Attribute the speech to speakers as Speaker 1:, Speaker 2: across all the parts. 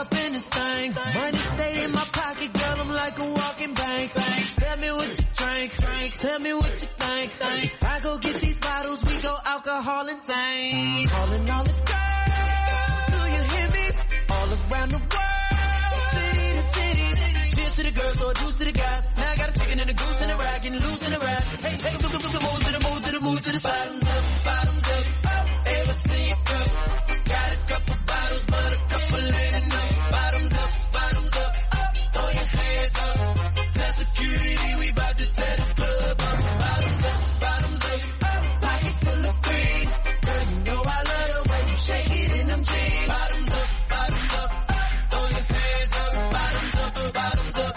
Speaker 1: up in this thing. Money stay in my pocket, girl, I'm like a walking bank. Tell me what you drink, tell me what you think. I go get these bottles, we go alcohol and thing. Calling all the girls, do you hear me? All around the world, city to city. Cheers to the girls, or juice to the guys. Now I got a chicken and a goose and a rag, getting loose in the rag. Hey, hey, move to the move to the move to the move to the bottoms up, bottoms up. Ever see it go? Got a couple bottles, but a couple ain't enough. Bottoms up, throw your hands up. Tell security, we bout to tear this club up. Bottoms up, pocket full of green. Girl, you know I love the way you shake it in them jeans. Bottoms up, throw your hands up. Bottoms up, bottoms up.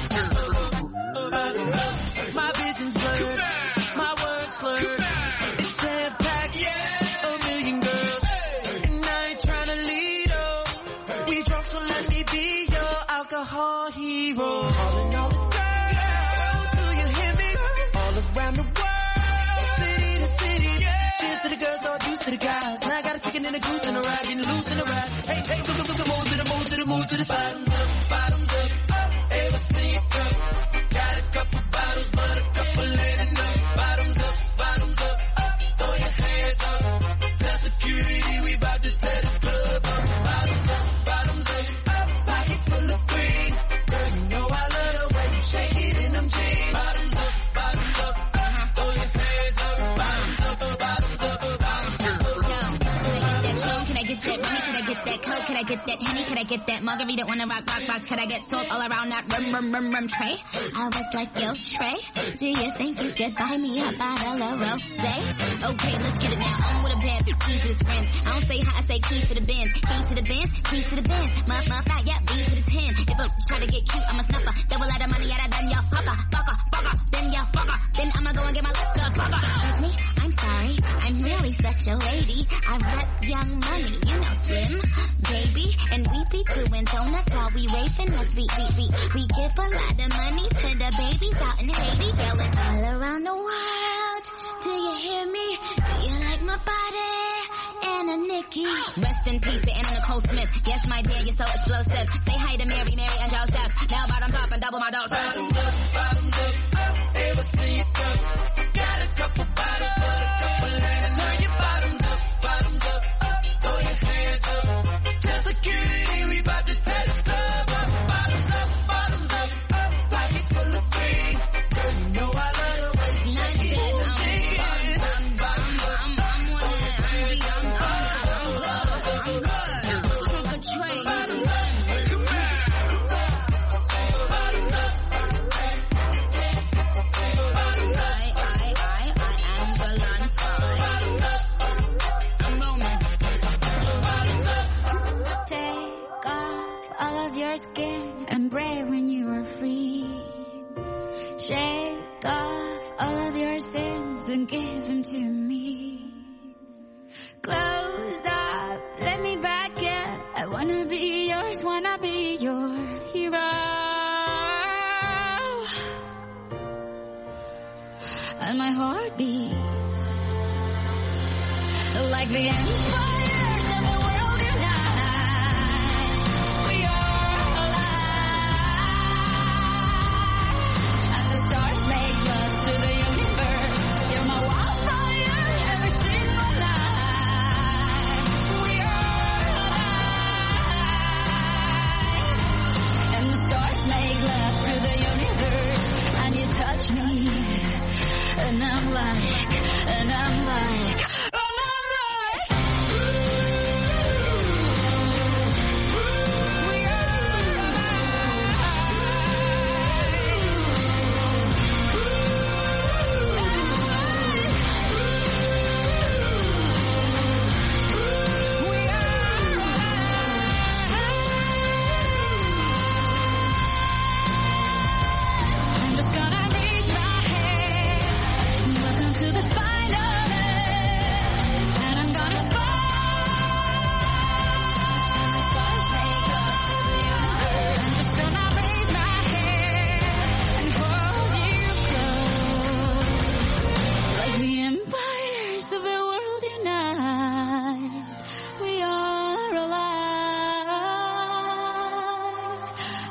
Speaker 1: My vision's blurred, my words slurred. It's jam-packed, a million girls. And I ain't tryna lead up. We drunk, so let me be your alcohol hero. Calling all the girls, do you hear me? All around the world, city to city. Cheers to the girls, all juice to the guys. Now I got a chicken and a goose and a rag, getting loose in the rag. Hey, hey, move to the move to the move to the move to the bottoms up, bottoms up. Ever see it go? Got a couple bottles, but a couple ain't enough. Bottoms up, throw your hands up. Tell security, we bout to tear this club up. Bottoms up, pocket full of green. Girl, you know I love the way you shake it in them jeans. Bottoms up, throw your hands up. Bottoms up, bottoms up.
Speaker 2: Can I get that money? Can I get that coke? Can I get that Henny? Can I get that margarita? Wanna rock rocks? Can I get salt all around that rum tray? I was like, yo, Trey, do you think you could buy me a bottle of rosé? Okay, let's get it now. I'm with a bad keys to his friends. I don't say hi, I say keys to the Benz. Keys to the Benz, keys to the Benz. My fly, yeah, B to the 10. If I try to get cute, I'm a snuffer. Double out of money, out of done, yo, fucker. Then yo, fucker. Then I'ma go and get my fucker. Excuse me, I'm sorry. I'm really such a lady. I rep Young Money, you know Slim, baby. And we be doing donuts while we raping us. We give a lot of money to the babies out in Haiti. Yelling all around the world. Do you hear me? Do you like my body? Anna Nikki. Rest in peace to Anna Nicole Smith. Yes, my dear, you're so explosive. Say hi to Mary, and Joseph. Now bottoms up and double my dose.
Speaker 1: Bottoms up. Ever see it go? Got a couple bottles, but a couple ain't enough. Turn your bottoms up. Throw your hands up. Tell security, we bout to tear this club up. Bottoms up. Pocket full of green. Girl, you know I love the way you shake it in the jeans. Bottoms up.
Speaker 2: I'm good. Take a train.
Speaker 1: Bottoms up.
Speaker 3: Skin and brave when you are free. Shake off all of your sins and give them to me. Closed up, let me back in. I wanna be yours, wanna be your hero. And my heart beats like the empires of the world unite. Make love to the universe. You're my wildfire every single night. We are alive. And the stars make love to the universe. And you touch me. And I'm like. To the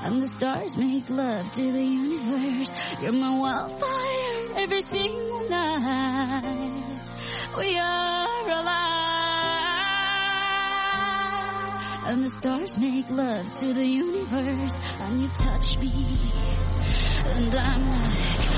Speaker 3: And the stars make love to the universe. You're my wildfire every single night. We are alive. And the stars make love to the universe. And you touch me. And I'm like,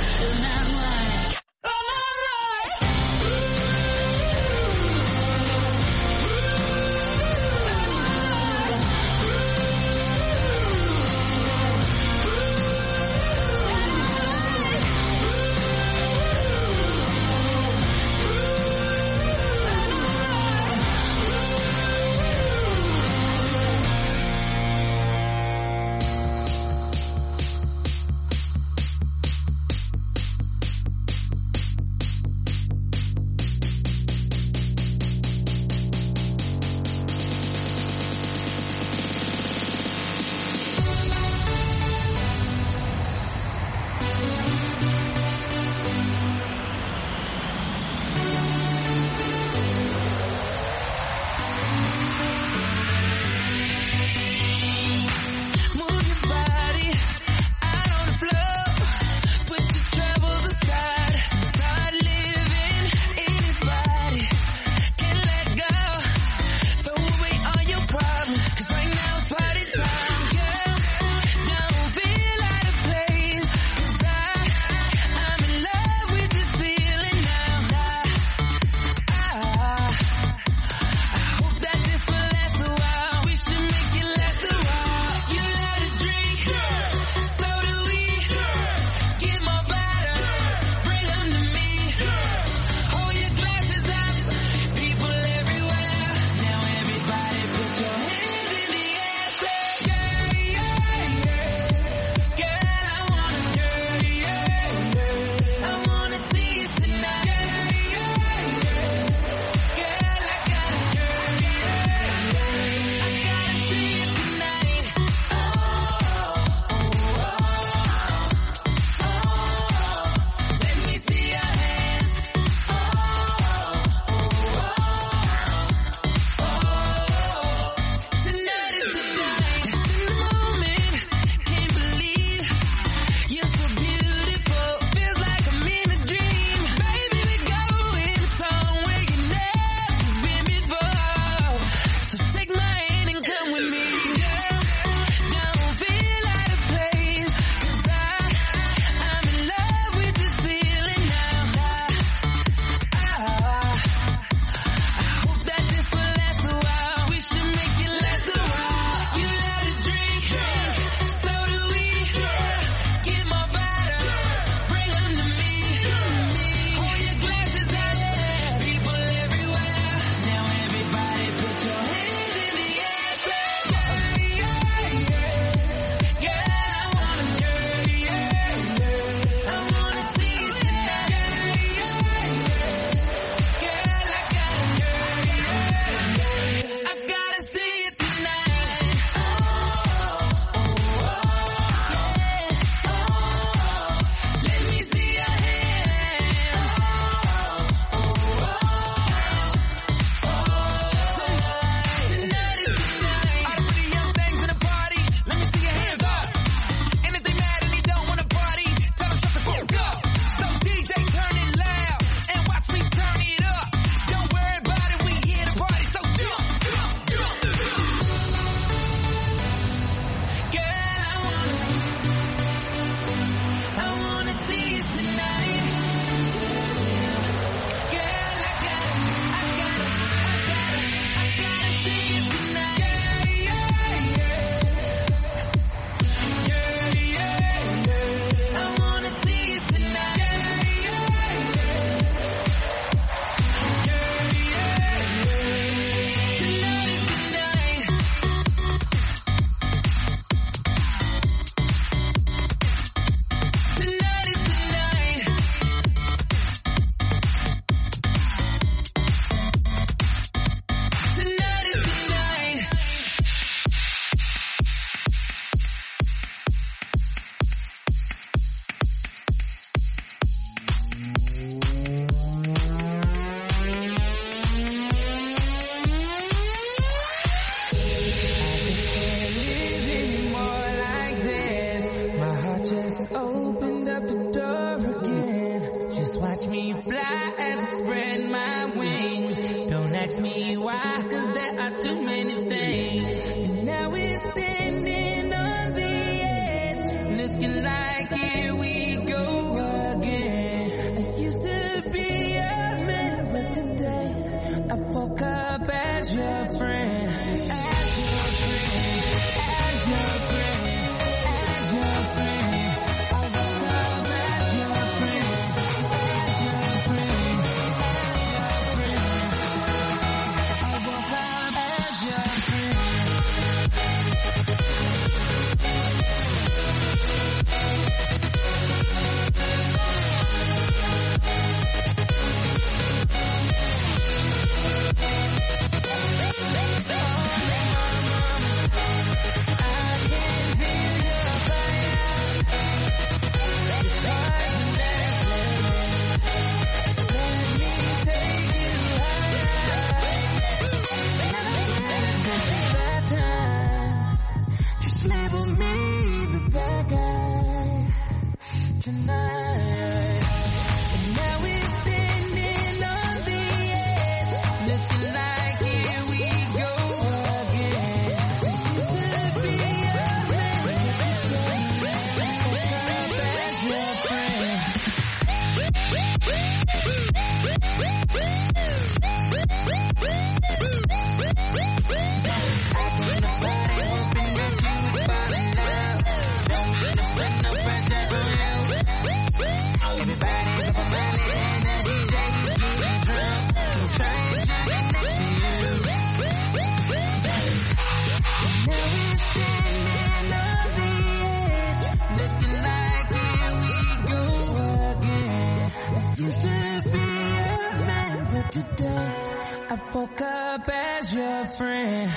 Speaker 1: I woke up as your friend.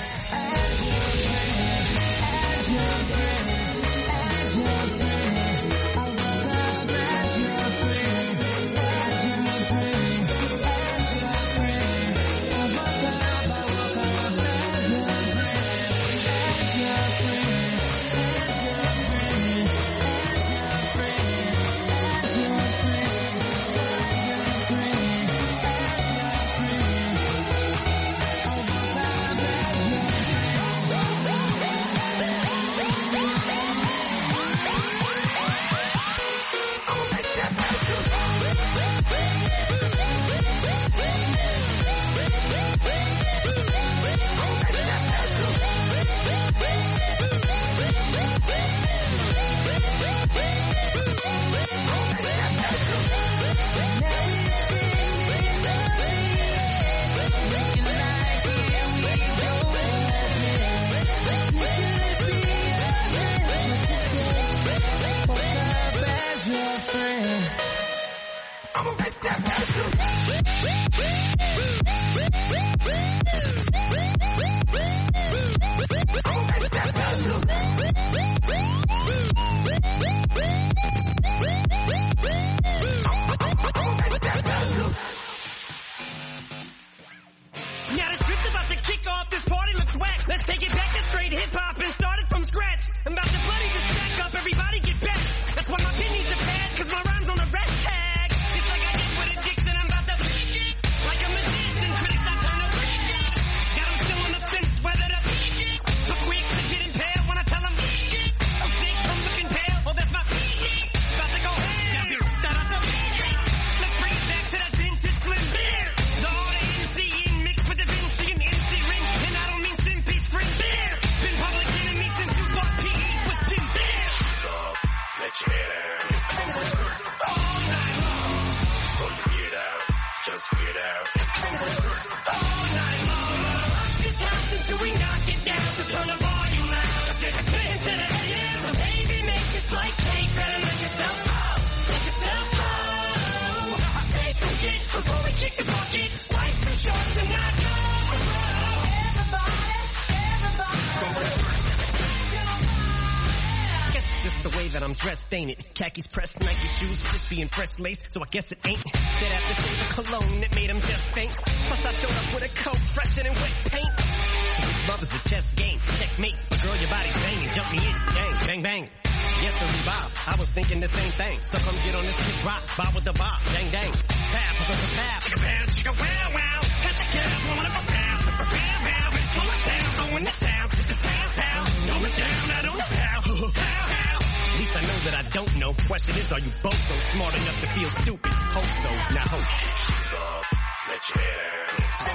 Speaker 4: Ain't it? Khakis pressed, Nike shoes, crispy and fresh lace, so I guess it ain't. They'd have to say the cologne that made him just faint. Plus I showed up with a coat fresher than wet paint. So which love is the chess game? Checkmate, but girl, your body's banging. Jump me in, bang, bang, bang. Yes, sir, Bob. I was thinking the same thing. So come get on this kick rock, bob with the bob, dang, dang. Pap, pap, chicka pow, chicka wow, wow. Catch a cat, woman of a pow, pow, pow. Bitch, slow it down, going to town, to the town. Slow it down, I don't know how, how. At least I know that I don't know. Question is, are you both so smart enough to feel stupid? Hope so, now hope. Shoes off, let your hair down.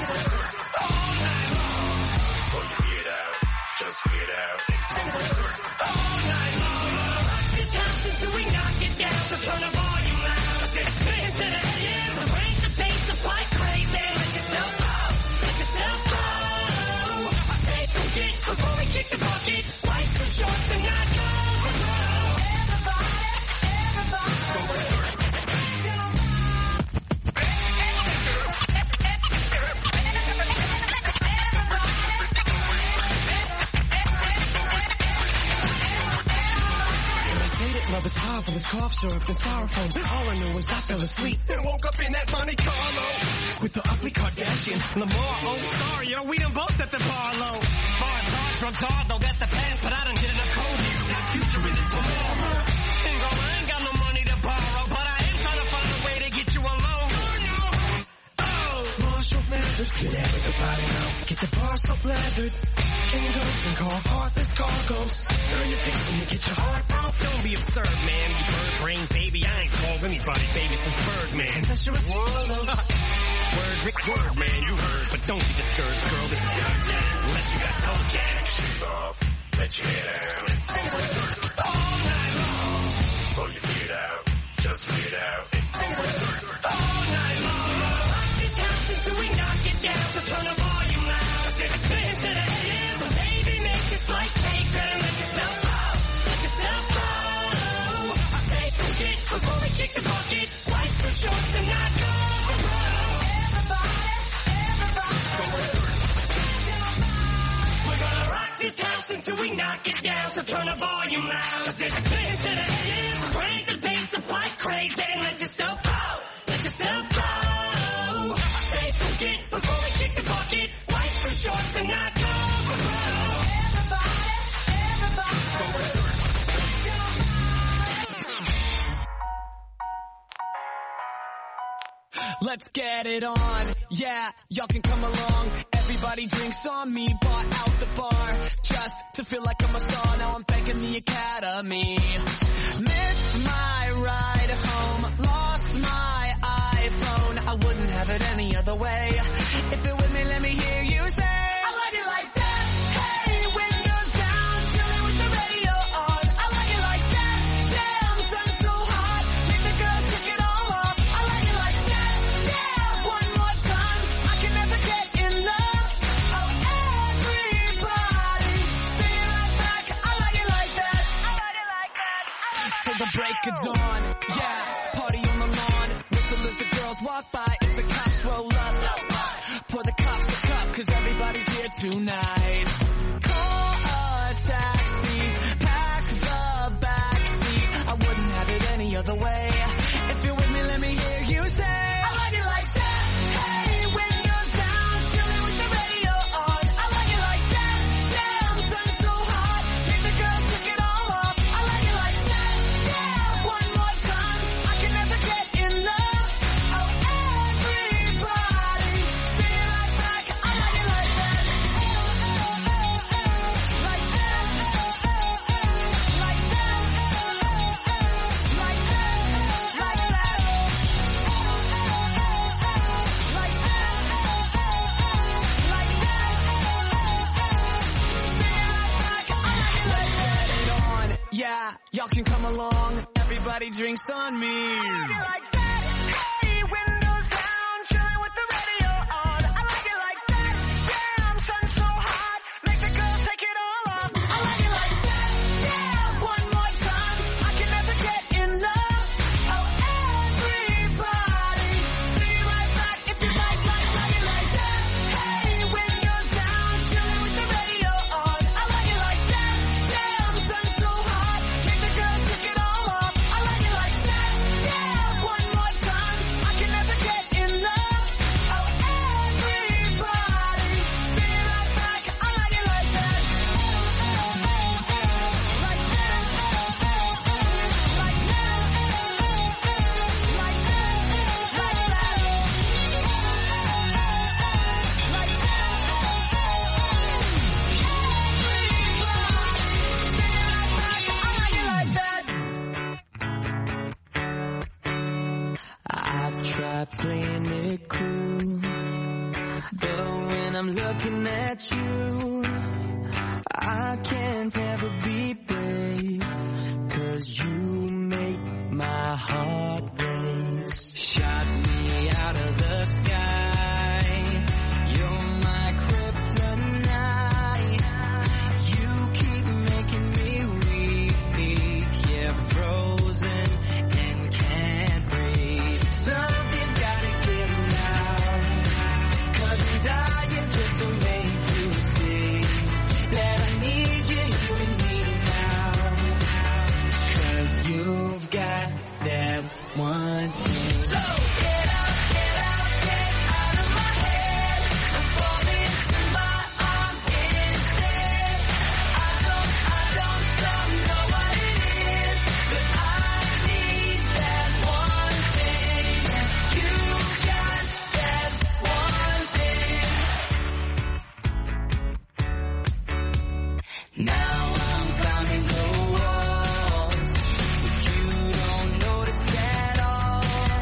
Speaker 4: All night long. Pull your beard out, just weird out. All night long. Rock this house until we knock it down. So turn the volume loud. Spin to the AM. So raise the bass up like crazy. Let yourself go, let yourself go. I say forget before we kick the bucket. Life's too short to not go.
Speaker 5: Love is hard from his cough syrup and styrofoam. All I knew was I fell asleep, then woke up in that Monte Carlo with the ugly Kardashian Lamar. Oh, sorry, yo, we done both set the bar low. Bars hard, drugs hard, though that's the past, but I done get enough cold here. That future in it tomorrow. I ain't got no money to borrow, but I am trying to find a way to get you alone. Oh, Marshall Mathers, get everybody now. Get the bar so leathered. Angles and call heartless cargoes. Girl, you're fixing to get your heart broke.
Speaker 4: Don't be absurd, man. You bird brain baby. I ain't called anybody baby since Birdman.
Speaker 5: Unless you're a swallow.
Speaker 4: Word, Rick, word, man, you heard. But don't be discouraged, girl. This is your time. Unless you got toe jack. Shoes off. Let your hair down. All night long. Pull your beard out. Just weird out. All night long. Rock this house until we knock it down. So turn the volume loud. Spin to the AM. So baby, make this like cake. Better let yourself go. Let yourself go. I say forget before we kick the bucket. Life's too short to not go. Everybody, everybody.
Speaker 5: listen till we knock it down, so turn the volume loud. Cause it's spin to the ears, crank the bass up like crazy, and let yourself go, let yourself go. Stay focused before we kick the bucket, life's too short to not go.
Speaker 6: Let's get it on, yeah, y'all can come along. Everybody drinks on me, bought out the bar, just to feel like I'm a star. Now I'm thanking the Academy. Missed my ride home, lost my iPhone. I wouldn't have it any other way. If you're with me, let me hear you say, I like it like that. Hey, windows down, chilling with the radio on. I like it like that. Damn, sun's so hot, make the girls take it all off. I like it like that. Yeah, one more time, I can never get enough. Oh, everybody, stay right back. I like it like that. I like it like that. Till the break of dawn, yeah, party on the lawn. Whistle as the girls walk by. If the cops roll up, pour the cops a cup, cause everybody's here tonight. Call a taxi, pack the backseat. I wouldn't have it any other way. If you're with me, let me hear you say, I like it like that. Hey, windows down, chilling with the radio on. I like it like that. Damn, sun's so hot, make the girls take it all off. I like it like that. Yeah, one more time, I can never get enough. Oh, everybody, stay right back. I like it like that. Like that. Like that. Like that. Like that. Like that. Like that. Stay right back. I like it like that. On, yeah, y'all can come along. Everybody drinks on me. Like that. Hey, windows down, chilling with the radio on. I like it like that. Damn, sun's so hot, make the girls take it all off. I like it like that. Yeah, one more time, I can never get enough. Oh, everybody, stay right back if you like it like that. Hey, windows down, chilling with the radio on. I like it like that. Damn, sun's so hot, make the girls take it all off. I like it like that. Yeah, one more time, I can never get enough. Oh, everybody, stay right back. I like it like that. Like that. Like that. Like that. Like that. Like that.
Speaker 1: I've tried playing it cool, but when I'm looking at you, I can't ever be brave, cause you make my heart race. Shot me out of the sky, you're my kryptonite. You keep making me weak, yeah, frozen and can't breathe. Something's gotta give now, cause I'm dying just to make you see that I need you, you and me now. Cause you've got that one thing. So get out of my head. I'm falling in my arms instead. I don't know what it is, but I need that one thing. You got that one thing. Now I'm climbing the walls, but you don't notice at all.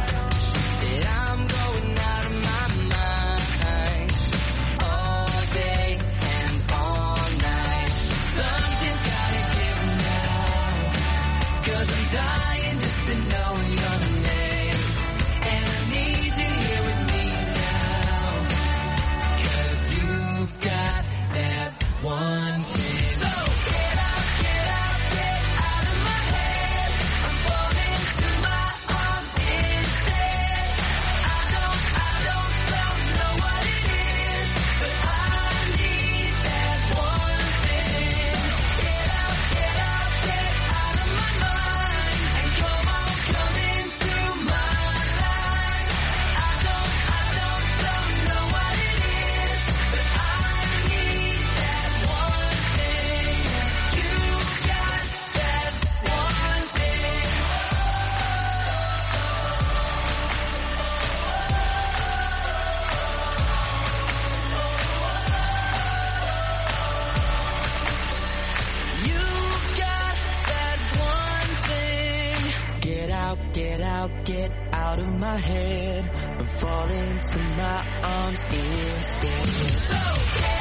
Speaker 1: Get out of my head and fall into my arms instead. So